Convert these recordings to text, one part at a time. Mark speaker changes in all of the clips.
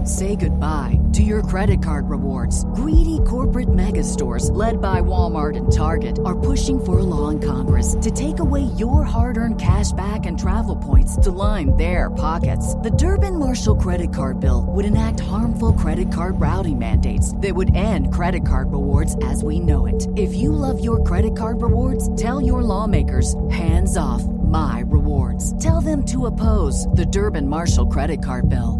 Speaker 1: Say goodbye to your credit card rewards. Greedy corporate mega stores, led by Walmart and Target, are pushing for a law in Congress to take away your hard-earned cash back and travel points to line their pockets. The Durbin-Marshall credit card bill would enact harmful credit card routing mandates that would end credit card rewards as we know it. If you love your credit card rewards, tell your lawmakers, hands off my rewards. Tell them to oppose the Durbin-Marshall credit card bill.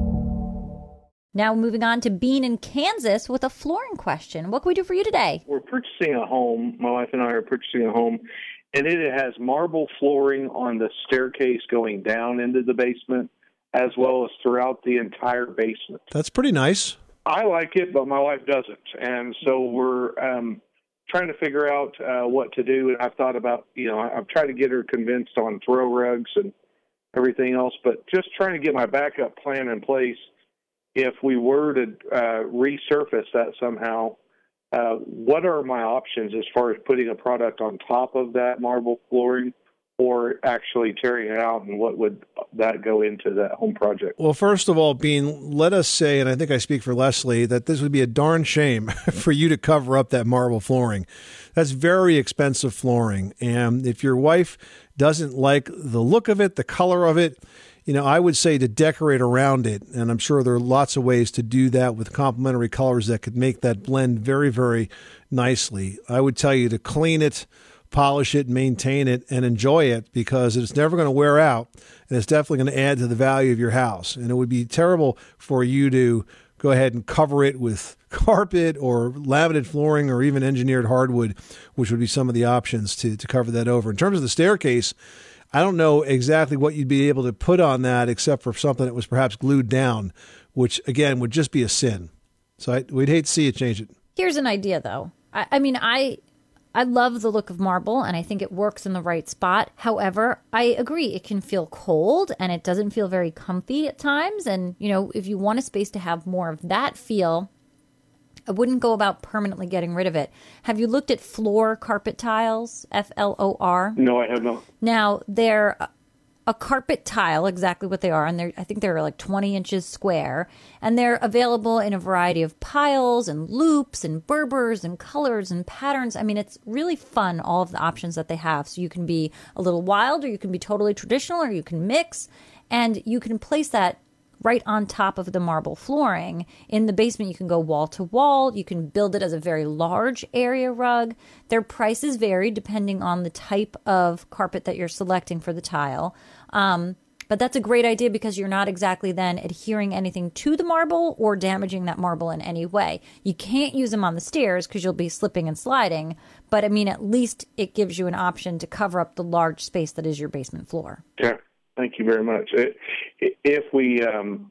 Speaker 2: Now moving on to Bean in Kansas with a flooring question. What can we do for you today?
Speaker 3: We're purchasing a home. My wife and I are purchasing a home, and it has marble flooring on the staircase going down into the basement, as well as throughout the entire basement.
Speaker 4: That's pretty nice.
Speaker 3: I like it, but my wife doesn't. And so we're trying to figure out what to do. And I've thought about, I've tried to get her convinced on throw rugs and everything else, but just trying to get my backup plan in place. If we were to resurface that somehow, what are my options as far as putting a product on top of that marble flooring or actually tearing it out, and what would that go into that home project?
Speaker 4: Well, first of all, Bean, let us say, and I think I speak for Leslie, that this would be a darn shame for you to cover up that marble flooring. That's very expensive flooring. And if your wife doesn't like the look of it, the color of it, I would say to decorate around it, and I'm sure there are lots of ways to do that with complementary colors that could make that blend very, very nicely. I would tell you to clean it, polish it, maintain it, and enjoy it, because it's never going to wear out, and it's definitely going to add to the value of your house. And it would be terrible for you to go ahead and cover it with carpet or laminated flooring or even engineered hardwood, which would be some of the options to cover that over. In terms of the staircase, I don't know exactly what you'd be able to put on that except for something that was perhaps glued down, which, again, would just be a sin. So we'd hate to see you change it.
Speaker 2: Here's an idea, though. I love the look of marble, and I think it works in the right spot. However, I agree, it can feel cold, and it doesn't feel very comfy at times. And, if you want a space to have more of that feel, I wouldn't go about permanently getting rid of it. Have you looked at floor carpet tiles, FLOR?
Speaker 3: No, I have not.
Speaker 2: Now, they're a carpet tile, exactly what they are, and I think they're like 20 inches square, and they're available in a variety of piles and loops and Berbers and colors and patterns. I mean, it's really fun, all of the options that they have. So you can be a little wild, or you can be totally traditional, or you can mix, and you can place that right on top of the marble flooring. In the basement, you can go wall to wall. You can build it as a very large area rug. Their prices vary depending on the type of carpet that you're selecting for the tile. But that's a great idea, because you're not exactly then adhering anything to the marble or damaging that marble in any way. You can't use them on the stairs because you'll be slipping and sliding. But at least it gives you an option to cover up the large space that is your basement floor.
Speaker 3: Yeah. Thank you very much. If we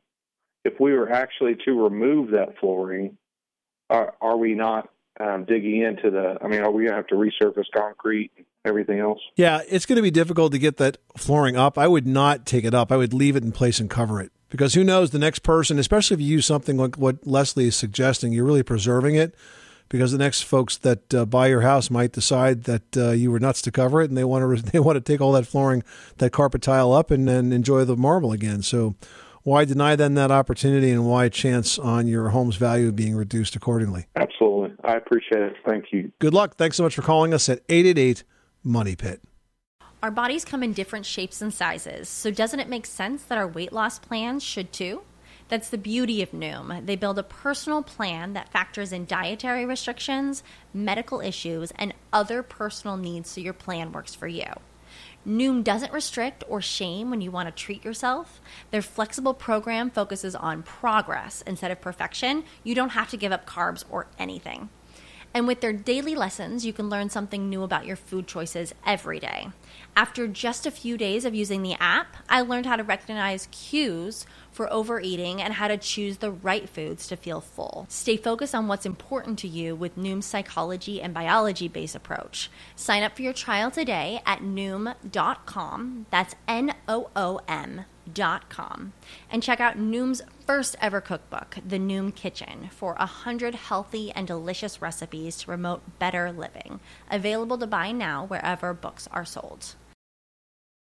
Speaker 3: were actually to remove that flooring, are we not digging into are we going to have to resurface concrete and everything else? Yeah,
Speaker 4: it's going to be difficult to get that flooring up. I would not take it up. I would leave it in place and cover it, because who knows, the next person, especially if you use something like what Leslie is suggesting, you're really preserving it. Because the next folks that buy your house might decide that you were nuts to cover it, and they want to take all that flooring, that carpet tile up, and then enjoy the marble again. So why deny them that opportunity, and why chance on your home's value being reduced accordingly?
Speaker 3: Absolutely. I appreciate it. Thank you.
Speaker 4: Good luck. Thanks so much for calling us at 888-MONEY-PIT.
Speaker 5: Our bodies come in different shapes and sizes, so doesn't it make sense that our weight loss plans should too? That's the beauty of Noom. They build a personal plan that factors in dietary restrictions, medical issues, and other personal needs so your plan works for you. Noom doesn't restrict or shame when you want to treat yourself. Their flexible program focuses on progress instead of perfection. You don't have to give up carbs or anything. And with their daily lessons, you can learn something new about your food choices every day. After just a few days of using the app, I learned how to recognize cues for overeating and how to choose the right foods to feel full. Stay focused on what's important to you with Noom's psychology and biology-based approach. Sign up for your trial today at Noom.com. That's Noom.com. And check out Noom's first ever cookbook, The Noom Kitchen, for 100 healthy and delicious recipes to promote better living. Available to buy now wherever books are sold.